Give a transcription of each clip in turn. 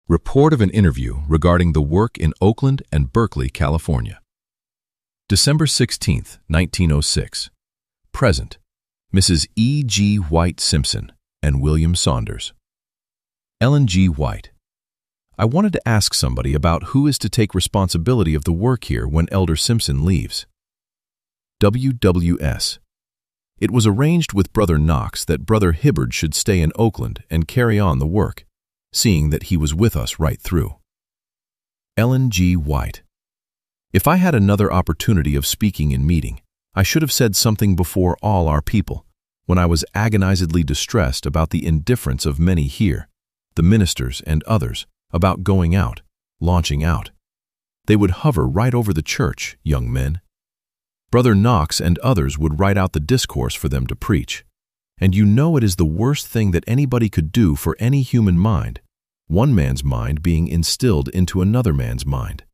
Report of an interview regarding the work in Oakland and Berkeley, California. December 16, 1906. Present, Mrs. E. G. White Simpson and William Saunders. Ellen G. White. I wanted to ask somebody about who is to take responsibility of the work here when Elder Simpson leaves. W.W.S. It was arranged with Brother Knox that Brother Hibbard should stay in Oakland and carry on the work, seeing that he was with us right through. Ellen G. White. If I had another opportunity of speaking in meeting, I should have said something before all our people, when I was agonizedly distressed about the indifference of many here, the ministers and others, about going out, launching out. They would hover right over the church, young men. Brother Knox and others would write out the discourse for them to preach. And you know it is the worst thing that anybody could do for any human mind, one man's mind being instilled into another man's mind.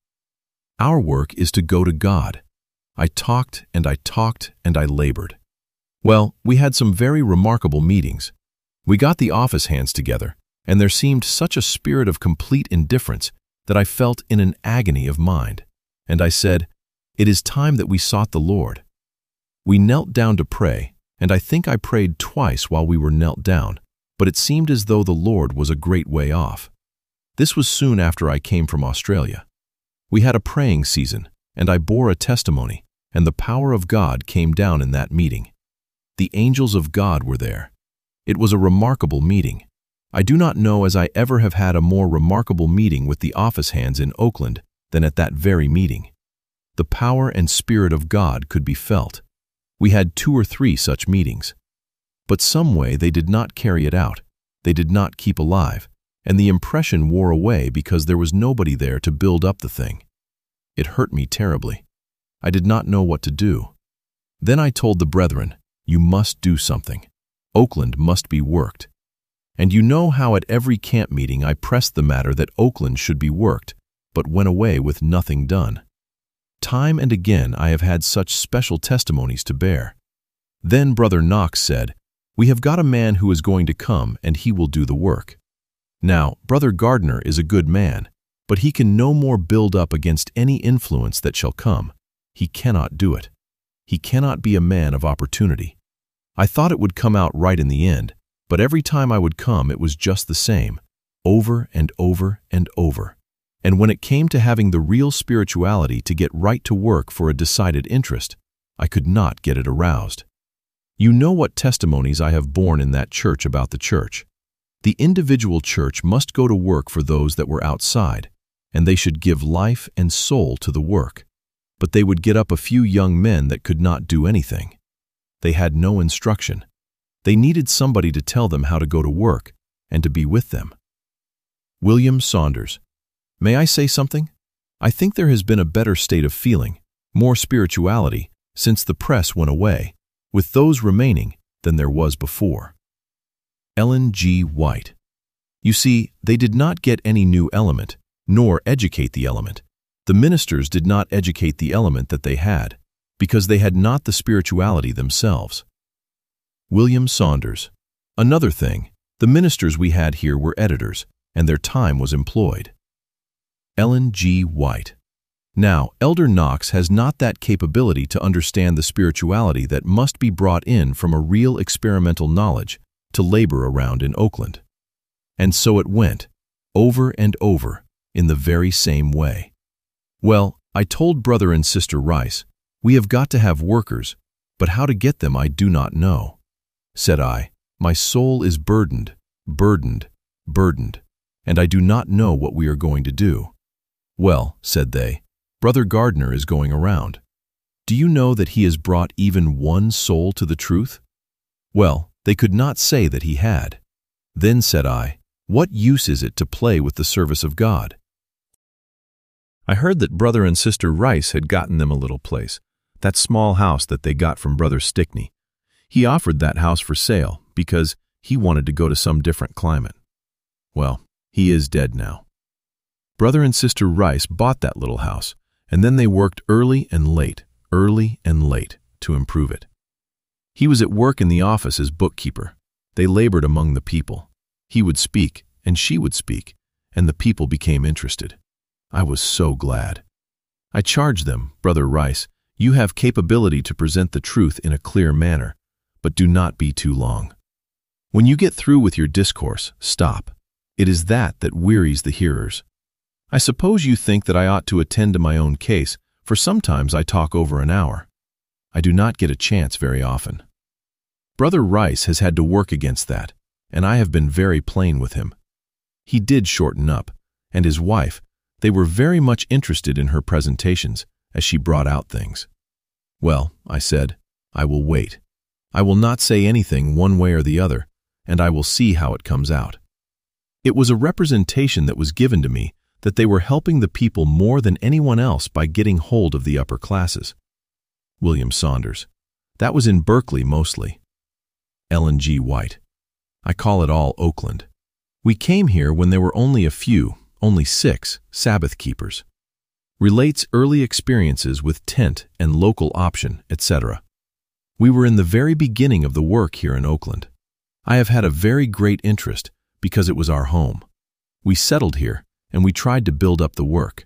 Our work is to go to God. I talked and I talked and I labored. Well, we had some very remarkable meetings. We got the office hands together, and there seemed such a spirit of complete indifference that I felt in an agony of mind. And I said, "It is time that we sought the Lord." We knelt down to pray, and I think I prayed twice while we were knelt down, but it seemed as though the Lord was a great way off. This was soon after I came from Australia. We had a praying season, and I bore a testimony, and the power of God came down in that meeting. The angels of God were there. It was a remarkable meeting. I do not know as I ever have had a more remarkable meeting with the office hands in Oakland than at that very meeting. The power and Spirit of God could be felt. We had 2 or 3 such meetings. But some way they did not carry it out. They did not keep alive, and the impression wore away because there was nobody there to build up the thing. It hurt me terribly. I did not know what to do. Then I told the brethren, "You must do something. Oakland must be worked." And you know how at every camp meeting I pressed the matter that Oakland should be worked, but went away with nothing done. Time and again I have had such special testimonies to bear. Then Brother Knox said, "We have got a man who is going to come and he will do the work." Now, Brother Gardner is a good man, but he can no more build up against any influence that shall come. He cannot do it. He cannot be a man of opportunity. I thought it would come out right in the end, but every time I would come it was just the same, over and over and over. And when it came to having the real spirituality to get right to work for a decided interest, I could not get it aroused. You know what testimonies I have borne in that church about the church. The individual church must go to work for those that were outside, and they should give life and soul to the work. But they would get up a few young men that could not do anything. They had no instruction. They needed somebody to tell them how to go to work and to be with them. William Saunders. May I say something? I think there has been a better state of feeling, more spirituality, since the press went away, with those remaining, than there was before. Ellen G. White. You see, they did not get any new element, nor educate the element. The ministers did not educate the element that they had, because they had not the spirituality themselves. William Saunders. Another thing, the ministers we had here were editors, and their time was employed. Ellen G. White. Now, Elder Knox has not that capability to understand the spirituality that must be brought in from a real experimental knowledge to labor around in Oakland. And so it went, over and over, in the very same way. Well, I told Brother and Sister Rice, "We have got to have workers, but how to get them I do not know." Said I, "My soul is burdened, burdened, burdened, and I do not know what we are going to do." "Well," said they, "Brother Gardner is going around. Do you know that he has brought even one soul to the truth?" Well, they could not say that he had. Then said I, "What use is it to play with the service of God?" I heard that Brother and Sister Rice had gotten them a little place, that small house that they got from Brother Stickney. He offered that house for sale because he wanted to go to some different climate. Well, he is dead now. Brother and Sister Rice bought that little house, and then they worked early and late to improve it. He was at work in the office as bookkeeper. They labored among the people. He would speak, and she would speak, and the people became interested. I was so glad. I charged them, Brother Rice, you have capability to present the truth in a clear manner, but do not be too long. When you get through with your discourse, stop. It is that wearies the hearers. I suppose you think that I ought to attend to my own case, for sometimes I talk over an hour. I do not get a chance very often. Brother Rice has had to work against that, and I have been very plain with him. He did shorten up, and his wife, they were very much interested in her presentations as she brought out things. Well, I said, I will wait. I will not say anything one way or the other, and I will see how it comes out. It was a representation that was given to me that they were helping the people more than anyone else by getting hold of the upper classes. William Saunders. That was in Berkeley mostly. Ellen G. White. I call it all Oakland. We came here when there were only a few, only 6, Sabbath keepers. Relates early experiences with tent and local option, etc. We were in the very beginning of the work here in Oakland. I have had a very great interest because it was our home. We settled here, and we tried to build up the work.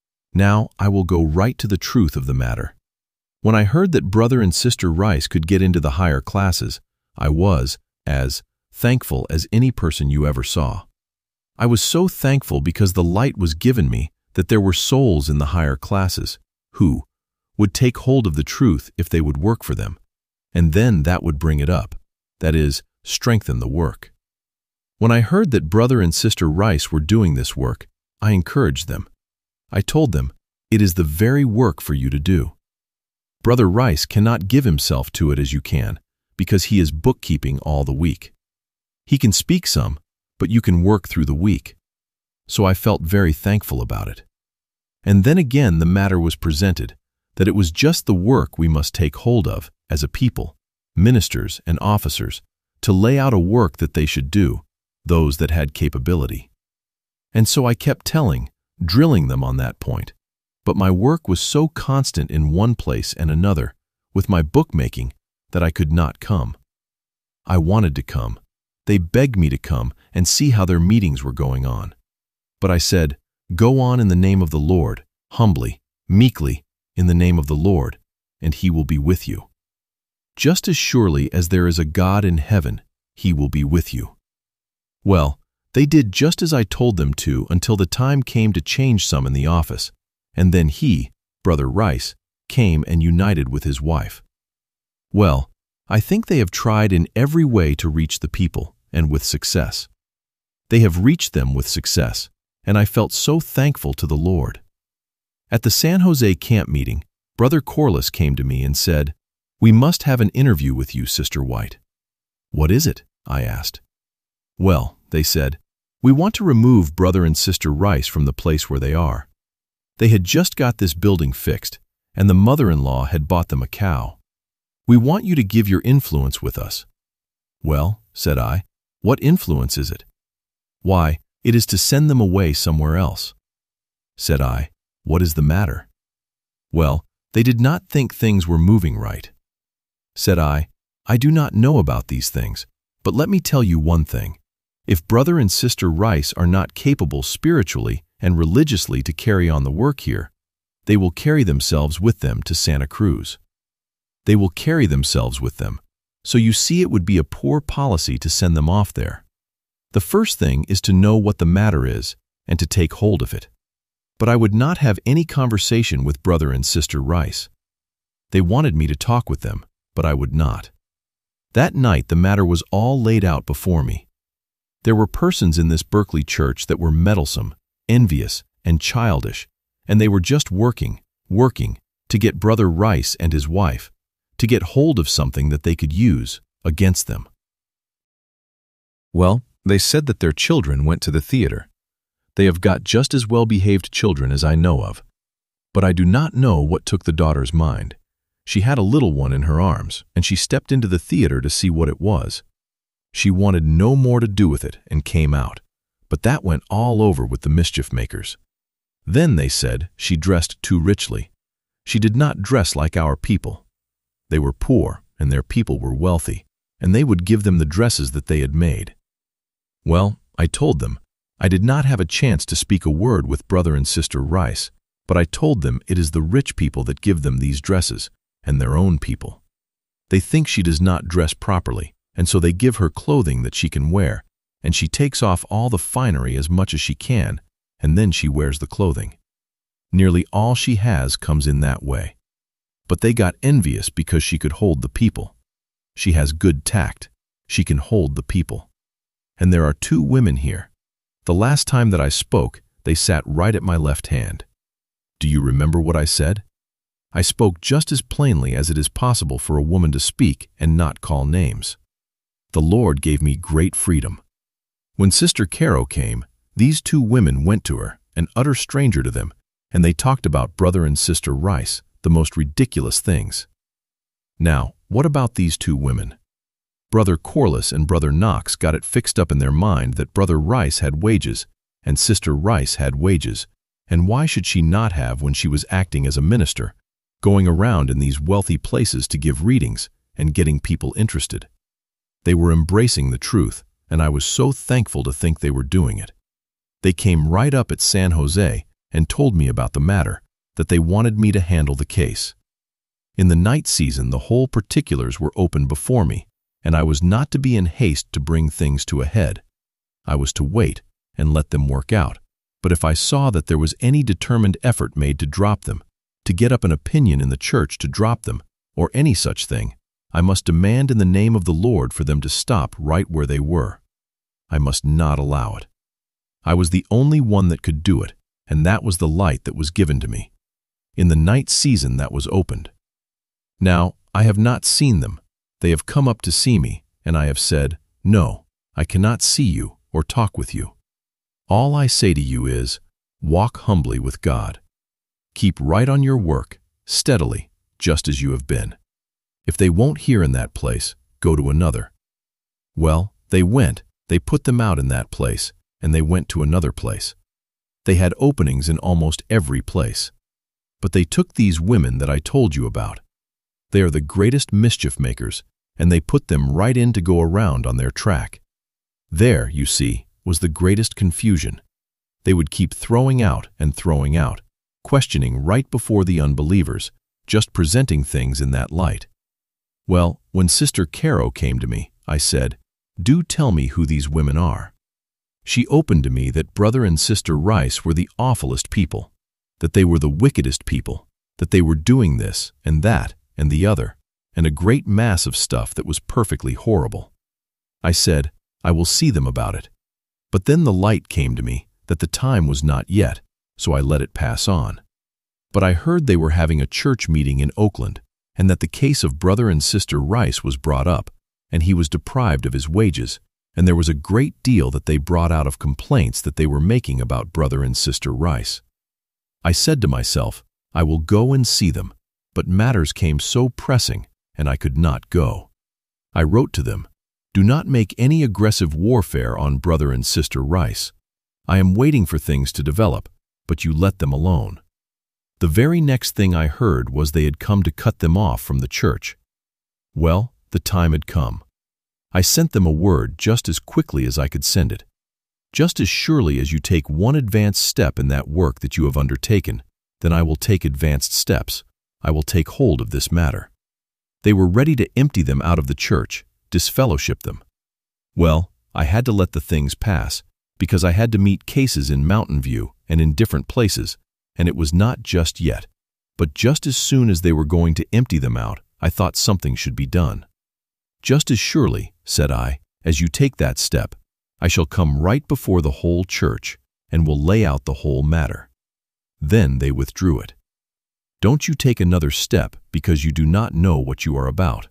Now I will go right to the truth of the matter. When I heard that Brother and Sister Rice could get into the higher classes, I was as thankful as any person you ever saw. I was so thankful because the light was given me that there were souls in the higher classes who would take hold of the truth if they would work for them, and then that would bring it up, that is, strengthen the work. When I heard that Brother and Sister Rice were doing this work, I encouraged them. I told them, it is the very work for you to do. Brother Rice cannot give himself to it as you can, because he is bookkeeping all the week. He can speak some, but you can work through the week. So I felt very thankful about it. And then again the matter was presented, that it was just the work we must take hold of as a people, ministers and officers, to lay out a work that they should do, those that had capability. And so I kept drilling them on that point. But my work was so constant in one place and another, with my bookmaking, that I could not come. I wanted to come. They begged me to come and see how their meetings were going on. But I said, go on in the name of the Lord, humbly, meekly, in the name of the Lord, and He will be with you. Just as surely as there is a God in heaven, He will be with you. Well, they did just as I told them to until the time came to change some in the office, and then he, Brother Rice, came and united with his wife. Well, I think they have tried in every way to reach the people, and with success. They have reached them with success, and I felt so thankful to the Lord. At the San Jose camp meeting, Brother Corliss came to me and said, we must have an interview with you, Sister White. What is it? I asked. Well, they said, we want to remove Brother and Sister Rice from the place where they are. They had just got this building fixed, and the mother-in-law had bought them a cow. We want you to give your influence with us. Well, said I, what influence is it? Why, it is to send them away somewhere else. Said I, what is the matter? Well, they did not think things were moving right. Said I do not know about these things, but let me tell you one thing. If Brother and Sister Rice are not capable spiritually and religiously to carry on the work here, they will carry themselves with them to Santa Cruz. They will carry themselves with them, so you see it would be a poor policy to send them off there. The first thing is to know what the matter is and to take hold of it. But I would not have any conversation with Brother and Sister Rice. They wanted me to talk with them, but I would not. That night the matter was all laid out before me. There were persons in this Berkeley church that were meddlesome, envious, and childish, and they were just working to get Brother Rice and his wife, to get hold of something that they could use against them. Well, they said that their children went to the theater. They have got just as well-behaved children as I know of. But I do not know what took the daughter's mind. She had a little one in her arms, and she stepped into the theater to see what it was. She wanted no more to do with it and came out, but that went all over with the mischief makers. Then they said she dressed too richly. She did not dress like our people. They were poor, and their people were wealthy, and they would give them the dresses that they had made. Well, I told them, I did not have a chance to speak a word with Brother and Sister Rice, but I told them it is the rich people that give them these dresses, and their own people. They think she does not dress properly, and so they give her clothing that she can wear, and she takes off all the finery as much as she can, and then she wears the clothing. Nearly all she has comes in that way. But they got envious because she could hold the people. She has good tact. She can hold the people. And there are 2 women here. The last time that I spoke, they sat right at my left hand. Do you remember what I said? I spoke just as plainly as it is possible for a woman to speak and not call names. The Lord gave me great freedom. When Sister Caro came, these 2 women went to her, an utter stranger to them, and they talked about Brother and Sister Rice, the most ridiculous things. Now, what about these 2 women? Brother Corliss and Brother Knox got it fixed up in their mind that Brother Rice had wages and Sister Rice had wages, and why should she not have when she was acting as a minister, going around in these wealthy places to give readings and getting people interested? They were embracing the truth, and I was so thankful to think they were doing it. They came right up at San Jose and told me about the matter, that they wanted me to handle the case. In the night season, the whole particulars were open before me, and I was not to be in haste to bring things to a head. I was to wait and let them work out, but if I saw that there was any determined effort made to drop them, to get up an opinion in the church to drop them, or any such thing, I must demand in the name of the Lord for them to stop right where they were. I must not allow it. I was the only one that could do it, and that was the light that was given to me. In the night season that was opened. Now, I have not seen them. They have come up to see me, and I have said, "No, I cannot see you or talk with you." All I say to you is, walk humbly with God. Keep right on your work, steadily, just as you have been. If they won't hear in that place, go to another. Well, they went, they put them out in that place, and they went to another place. They had openings in almost every place. But they took these women that I told you about. They are the greatest mischief makers, and they put them right in to go around on their track. There, you see, was the greatest confusion. They would keep throwing out and throwing out, questioning right before the unbelievers, just presenting things in that light. Well, when Sister Caro came to me, I said, "Do tell me who these women are." She opened to me that Brother and Sister Rice were the awfulest people, that they were the wickedest people, that they were doing this and that and the other, and a great mass of stuff that was perfectly horrible. I said, I will see them about it. But then the light came to me that the time was not yet, so I let it pass on. But I heard they were having a church meeting in Oakland, and that the case of Brother and Sister Rice was brought up, and he was deprived of his wages, and there was a great deal that they brought out of complaints that they were making about Brother and Sister Rice. I said to myself, I will go and see them, but matters came so pressing, and I could not go. I wrote to them, "Do not make any aggressive warfare on Brother and Sister Rice. I am waiting for things to develop, but you let them alone." The very next thing I heard was they had come to cut them off from the church. Well, the time had come. I sent them a word just as quickly as I could send it. Just as surely as you take one advanced step in that work that you have undertaken, then I will take advanced steps. I will take hold of this matter. They were ready to empty them out of the church, disfellowship them. Well, I had to let the things pass, because I had to meet cases in Mountain View and in different places, and it was not just yet. But just as soon as they were going to empty them out, I thought something should be done. Just as surely, said I, as you take that step, I shall come right before the whole church and will lay out the whole matter. Then they withdrew it. Don't you take another step because you do not know what you are about.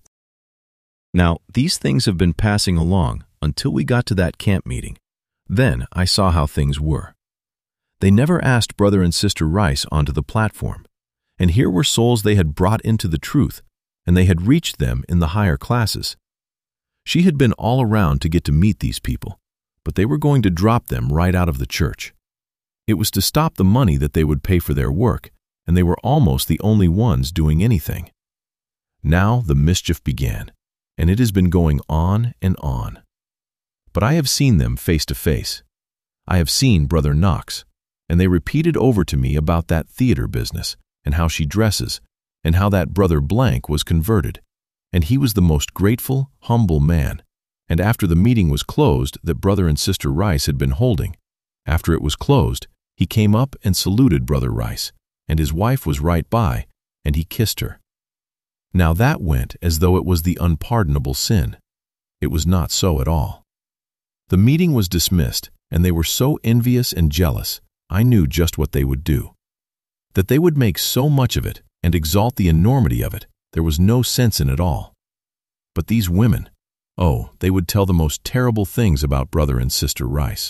Now, these things have been passing along until we got to that camp meeting. Then I saw how things were. They never asked Brother and Sister Rice onto the platform, and here were souls they had brought into the truth, and they had reached them in the higher classes. She had been all around to get to meet these people, but they were going to drop them right out of the church. It was to stop the money that they would pay for their work, and they were almost the only ones doing anything. Now the mischief began, and it has been going on and on. But I have seen them face to face. I have seen Brother Knox, and they repeated over to me about that theater business, and how she dresses, and how that Brother Blank was converted, and he was the most grateful, humble man. And after the meeting was closed that Brother and Sister Rice had been holding, after it was closed, he came up and saluted Brother Rice, and his wife was right by, and he kissed her. Now that went as though it was the unpardonable sin. It was not so at all. The meeting was dismissed, and they were so envious and jealous, I knew just what they would do. That they would make so much of it and exalt the enormity of it, there was no sense in it all. But these women, oh, they would tell the most terrible things about Brother and Sister Rice.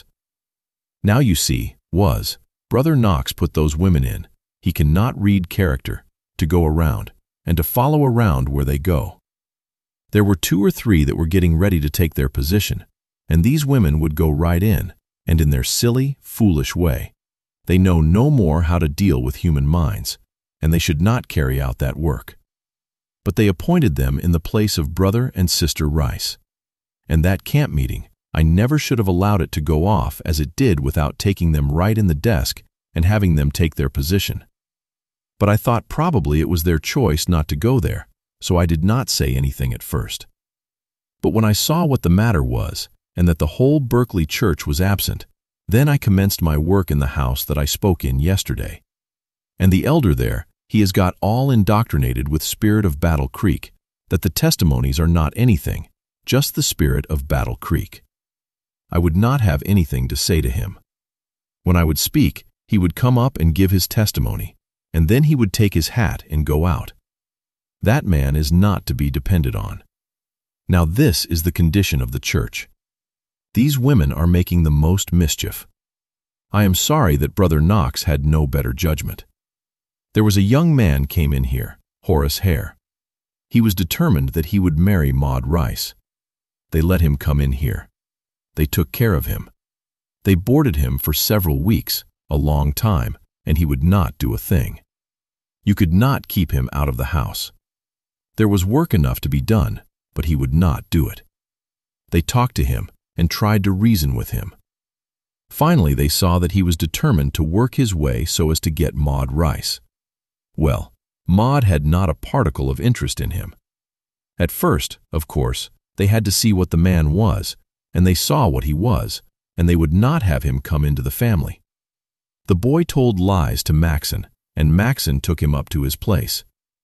Now you see, Brother Knox put those women in. He cannot read character, to go around, and to follow around where they go. There were 2 or 3 that were getting ready to take their position, and these women would go right in, and in their silly, foolish way. They know no more how to deal with human minds, and they should not carry out that work. But they appointed them in the place of Brother and Sister Rice. And that camp meeting, I never should have allowed it to go off as it did without taking them right in the desk and having them take their position. But I thought probably it was their choice not to go there, so I did not say anything at first. But when I saw what the matter was, and that the whole Berkeley church was absent, then I commenced my work in the house that I spoke in yesterday. And the elder there, he has got all indoctrinated with spirit of Battle Creek, that the testimonies are not anything, just the spirit of Battle Creek. I would not have anything to say to him. When I would speak, he would come up and give his testimony, and then he would take his hat and go out. That man is not to be depended on. Now this is the condition of the church. These women are making the most mischief. I am sorry that Brother Knox had no better judgment. There was a young man came in here, Horace Hare. He was determined that he would marry Maud Rice. They let him come in here. They took care of him. They boarded him for several weeks, a long time, and he would not do a thing. You could not keep him out of the house. There was work enough to be done, but he would not do it. They talked to him and tried to reason with him. Finally, they saw that he was determined to work his way so as to get Maud Rice. Well, Maud had not a particle of interest in him. At first, of course, they had to see what the man was, and they saw what he was, and they would not have him come into the family. The boy told lies to Maxon, and Maxon took him up to his place.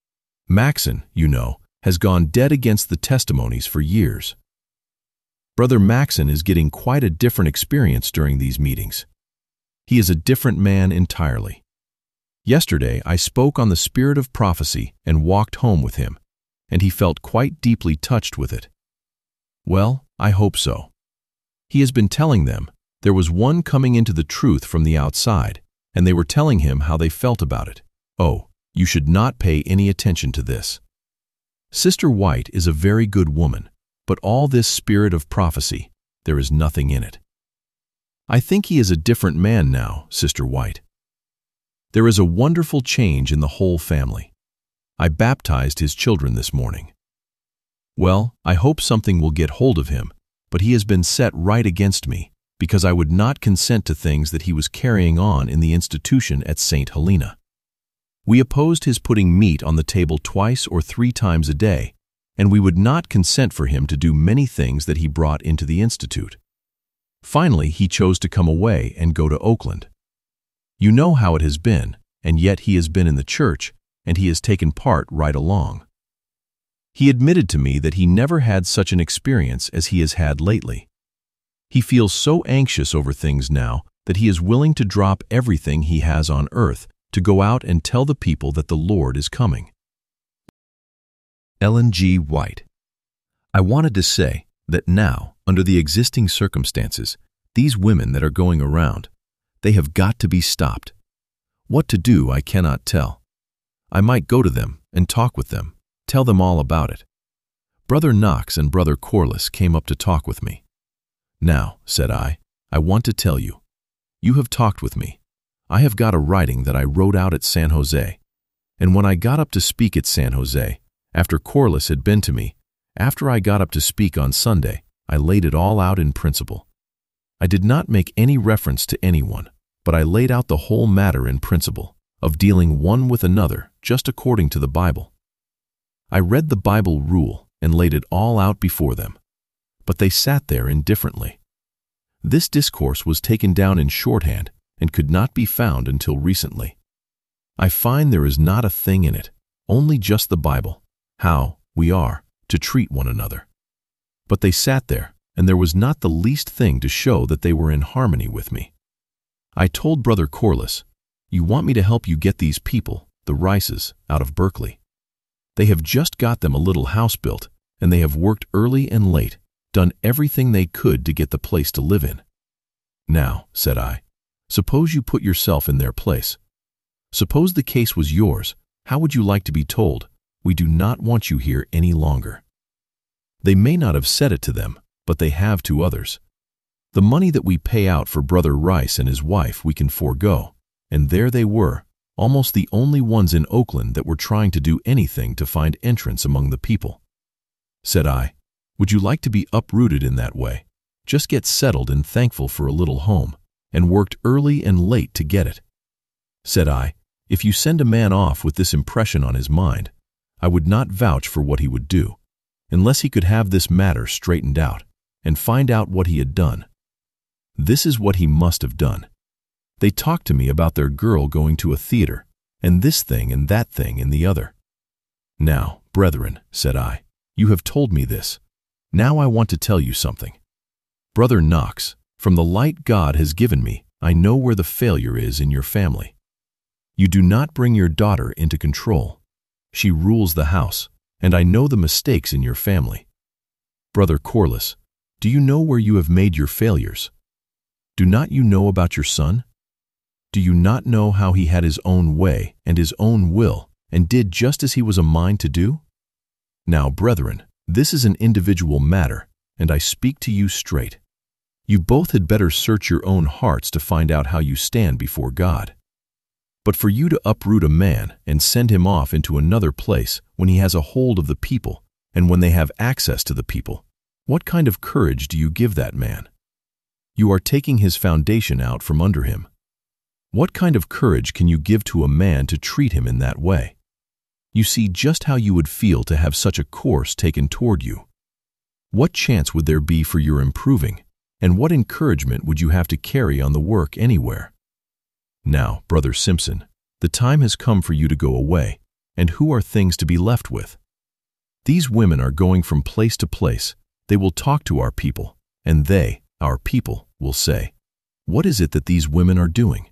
Maxon, you know, has gone dead against the testimonies for years. Brother Maxon is getting quite a different experience during these meetings. He is a different man entirely. Yesterday I spoke on the spirit of prophecy and walked home with him, and he felt quite deeply touched with it. Well, I hope so. He has been telling them there was one coming into the truth from the outside, and they were telling him how they felt about it. Oh, you should not pay any attention to this. Sister White is a very good woman, but all this spirit of prophecy, there is nothing in it. I think he is a different man now, Sister White. There is a wonderful change in the whole family. I baptized his children this morning. Well, I hope something will get hold of him, but he has been set right against me, because I would not consent to things that he was carrying on in the institution at St. Helena. We opposed his putting meat on the table 2 or 3 times a day, and we would not consent for him to do many things that he brought into the institute. Finally, he chose to come away and go to Oakland. You know how it has been, and yet he has been in the church, and he has taken part right along. He admitted to me that he never had such an experience as he has had lately. He feels so anxious over things now that he is willing to drop everything he has on earth to go out and tell the people that the Lord is coming. Ellen G. White. I wanted to say that now, under the existing circumstances, these women that are going around, they have got to be stopped. What to do I cannot tell. I might go to them and talk with them, tell them all about it. Brother Knox and Brother Corliss came up to talk with me. Now, said I want to tell you. You have talked with me. I have got a writing that I wrote out at San Jose, and when I got up to speak at San Jose, after Corliss had been to me, after I got up to speak on Sunday, I laid it all out in principle. I did not make any reference to anyone, but I laid out the whole matter in principle of dealing one with another just according to the Bible. I read the Bible rule and laid it all out before them, but they sat there indifferently. This discourse was taken down in shorthand and could not be found until recently. I find there is not a thing in it, only just the Bible, how we are to treat one another. But they sat there, and there was not the least thing to show that they were in harmony with me. I told Brother Corliss, "You want me to help you get these people, the Rices, out of Berkeley. They have just got them a little house built, and they have worked early and late, done everything they could to get the place to live in. Now," said I, "suppose you put yourself in their place. Suppose the case was yours, how would you like to be told, 'We do not want you here any longer'?" They may not have said it to them, but they have to others. The money that we pay out for Brother Rice and his wife we can forego, and there they were, almost the only ones in Oakland that were trying to do anything to find entrance among the people. Said I, "Would you like to be uprooted in that way? Just get settled and thankful for a little home, and worked early and late to get it." Said I, "If you send a man off with this impression on his mind, I would not vouch for what he would do, unless he could have this matter straightened out and find out what he had done. This is what he must have done. They talked to me about their girl going to a theater, and this thing and that thing and the other. Now, brethren," said I, "you have told me this. Now I want to tell you something. Brother Knox, from the light God has given me, I know where the failure is in your family. You do not bring your daughter into control. She rules the house, and I know the mistakes in your family. Brother Corliss, do you know where you have made your failures? Do not you know about your son? Do you not know how he had his own way and his own will, and did just as he was a mind to do? Now, brethren, this is an individual matter, and I speak to you straight. You both had better search your own hearts to find out how you stand before God. But for you to uproot a man and send him off into another place when he has a hold of the people and when they have access to the people, what kind of courage do you give that man? You are taking his foundation out from under him. What kind of courage can you give to a man to treat him in that way? You see just how you would feel to have such a course taken toward you. What chance would there be for your improving, and what encouragement would you have to carry on the work anywhere? Now, Brother Simpson, the time has come for you to go away, and who are things to be left with? These women are going from place to place. They will talk to our people, and they, our people, will say, "What is it that these women are doing?"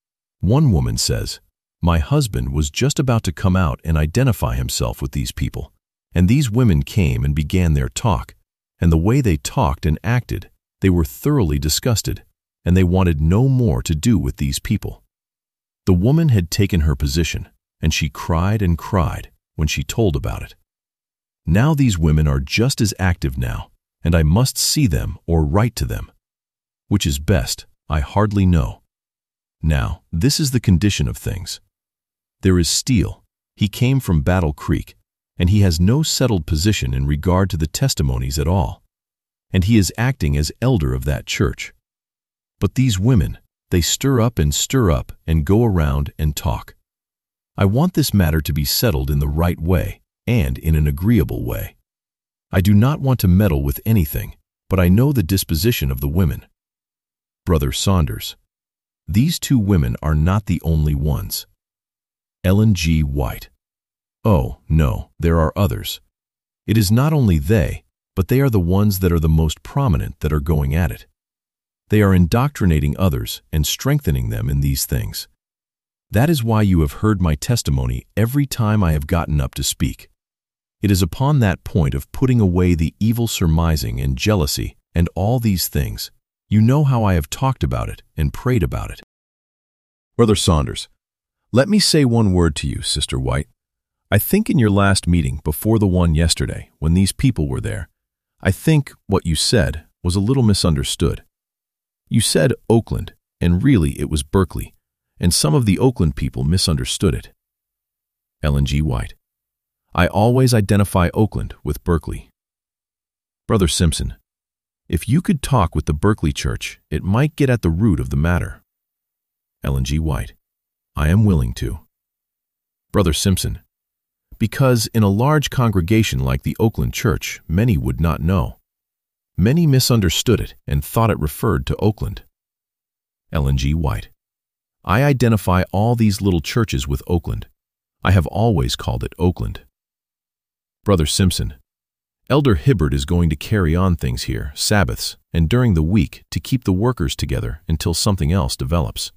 One woman says, "My husband was just about to come out and identify himself with these people, and these women came and began their talk, and the way they talked and acted, they were thoroughly disgusted, and they wanted no more to do with these people." The woman had taken her position, and she cried and cried when she told about it. Now these women are just as active now, and I must see them or write to them. Which is best, I hardly know. Now, this is the condition of things. There is Steele. He came from Battle Creek, and he has no settled position in regard to the testimonies at all, and he is acting as elder of that church. But these women, they stir up and go around and talk. I want this matter to be settled in the right way and in an agreeable way. I do not want to meddle with anything, but I know the disposition of the women. Brother Saunders, these two women are not the only ones. Ellen G. White. Oh, no, there are others. It is not only they, but they are the ones that are the most prominent that are going at it. They are indoctrinating others and strengthening them in these things. That is why you have heard my testimony every time I have gotten up to speak. It is upon that point of putting away the evil surmising and jealousy and all these things. You know how I have talked about it and prayed about it. Brother Saunders, let me say one word to you, Sister White. I think in your last meeting before the one yesterday, when these people were there, I think what you said was a little misunderstood. You said Oakland, and really it was Berkeley, and some of the Oakland people misunderstood it. Ellen G. White. I always identify Oakland with Berkeley. Brother Simpson, If you could talk with the Berkeley Church, it might get at the root of the matter. Ellen G. White: I am willing to. Brother Simpson: because in a large congregation like the Oakland Church, many would not know. Many misunderstood it and thought it referred to Oakland. Ellen G. White: I identify all these little churches with Oakland. I have always called it Oakland. Brother Simpson: Elder Hibbard is going to carry on things here, Sabbaths, and during the week to keep the workers together until something else develops.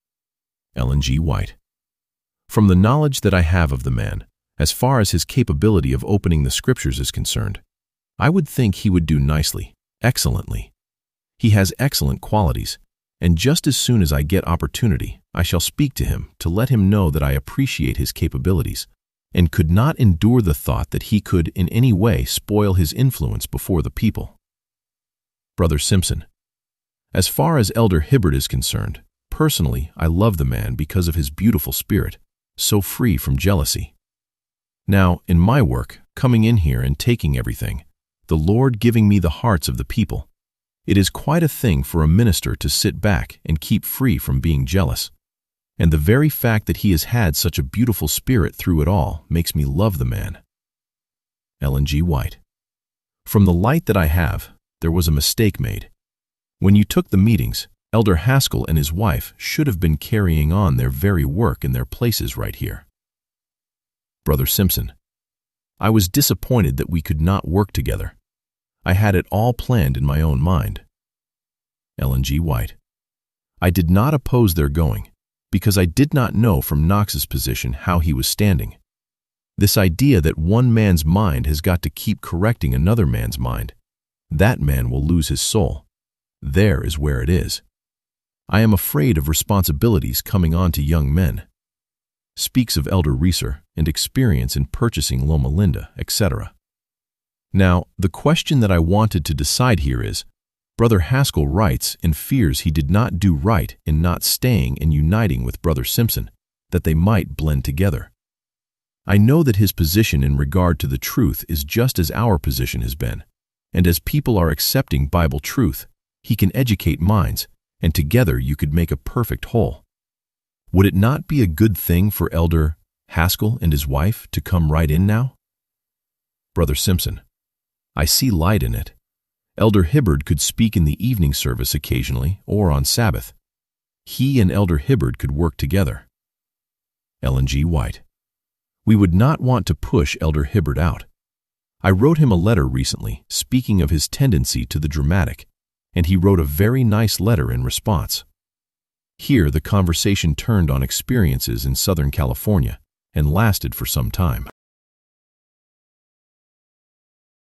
Ellen G. White: from the knowledge that I have of the man, as far as his capability of opening the scriptures is concerned, I would think he would do nicely, excellently. He has excellent qualities, and just as soon as I get opportunity, I shall speak to him to let him know that I appreciate his capabilities and could not endure the thought that he could in any way spoil his influence before the people. Brother Simpson: as far as Elder Hibbard is concerned, personally, I love the man because of his beautiful spirit, so free from jealousy. Now, in my work, coming in here and taking everything, the Lord giving me the hearts of the people, it is quite a thing for a minister to sit back and keep free from being jealous. And the very fact that he has had such a beautiful spirit through it all makes me love the man. Ellen G. White: from the light that I have, there was a mistake made. When you took the meetings, Elder Haskell and his wife should have been carrying on their very work in their places right here. Brother Simpson: I was disappointed that we could not work together. I had it all planned in my own mind. Ellen G. White: I did not oppose their going, because I did not know from Knox's position how he was standing. This idea that one man's mind has got to keep correcting another man's mind, that man will lose his soul. There is where it is. I am afraid of responsibilities coming on to young men. Speaks of Elder Reeser and experience in purchasing Loma Linda, etc. Now, the question that I wanted to decide here is, Brother Haskell writes and fears he did not do right in not staying and uniting with Brother Simpson, that they might blend together. I know that his position in regard to the truth is just as our position has been, and as people are accepting Bible truth, he can educate minds, and together you could make a perfect whole. Would it not be a good thing for Elder Haskell and his wife to come right in now? Brother Simpson: I see light in it. Elder Hibbard could speak in the evening service occasionally or on Sabbath. He and Elder Hibbard could work together. Ellen G. White: we would not want to push Elder Hibbard out. I wrote him a letter recently speaking of his tendency to the dramatic, and he wrote a very nice letter in response. Here the conversation turned on experiences in Southern California and lasted for some time.